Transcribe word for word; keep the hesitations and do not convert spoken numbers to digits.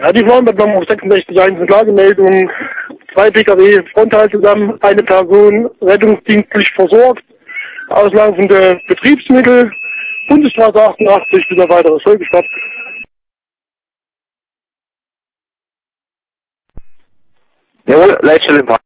Ja, die waren bei Nummer sechsundsechzig eins in Klagemeldung. Zwei P K W frontal zusammen, eine Person rettungsdienstlich versorgt, auslaufende Betriebsmittel, Bundesstraße achtundachtzig, bis auf weiteres vollgestoppt. Jawohl, Leitstelle im Park.